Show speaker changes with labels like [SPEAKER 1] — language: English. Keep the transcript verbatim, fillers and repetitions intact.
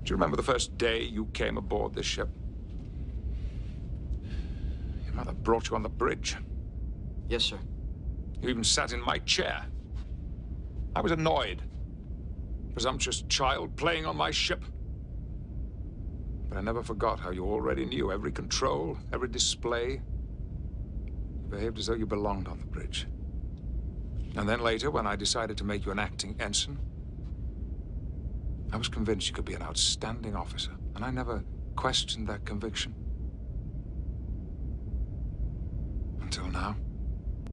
[SPEAKER 1] you remember the first day you came aboard this ship? Your mother brought you on the bridge.
[SPEAKER 2] Yes, sir.
[SPEAKER 1] You even sat in my chair. I was annoyed. Presumptuous child playing on my ship. But I never forgot how you already knew every control, every display. You behaved as though you belonged on the bridge. And then later, when I decided to make you an acting ensign, I was convinced you could be an outstanding officer, and I never questioned that conviction.